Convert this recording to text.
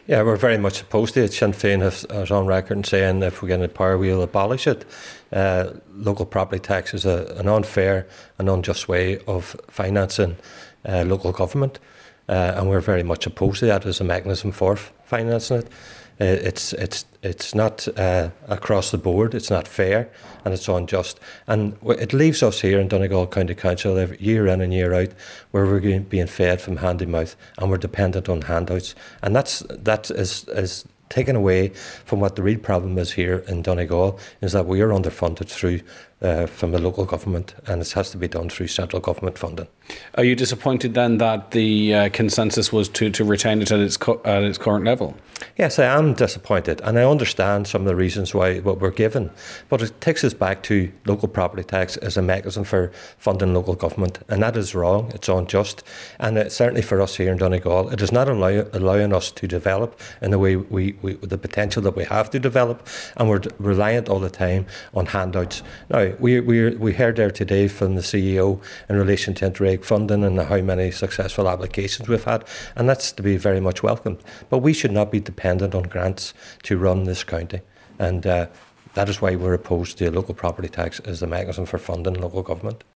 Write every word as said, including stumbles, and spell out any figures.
Yeah, we're very much opposed to it. Sinn Féin has, is on record in saying if we get in power, we'll abolish it. Uh, local property tax is a, an unfair and unjust way of financing uh, local government, uh, and we're very much opposed to that as a mechanism for f- financing it. Uh, it's it's it's not uh, across the board. It's not fair, and it's unjust. And w- it leaves us here in Donegal County Council every year in and year out, where we're getting- being fed from hand to mouth, and we're dependent on handouts. And that's that is is taken away from what the real problem is here in Donegal, is that we are underfunded through uh, from the local government, and it has to be done through central government funding. Are you disappointed then that the uh, consensus was to, to retain it at its cu- at its current level? Yes, I am disappointed, and I understand some of the reasons why what we're given, but it takes us back to local property tax as a mechanism for funding local government, and that is wrong. It's unjust, and it, certainly for us here in Donegal, it is not allow, allowing us to develop in the way we, we the potential that we have to develop, and we're reliant all the time on handouts. Now, we we we heard there today from the C E O in relation to Interreg funding and how many successful applications we've had, and that's to be very much welcomed. But we should not be dependent on grants to run this county, and uh, that is why we're opposed to a local property tax as the mechanism for funding local government.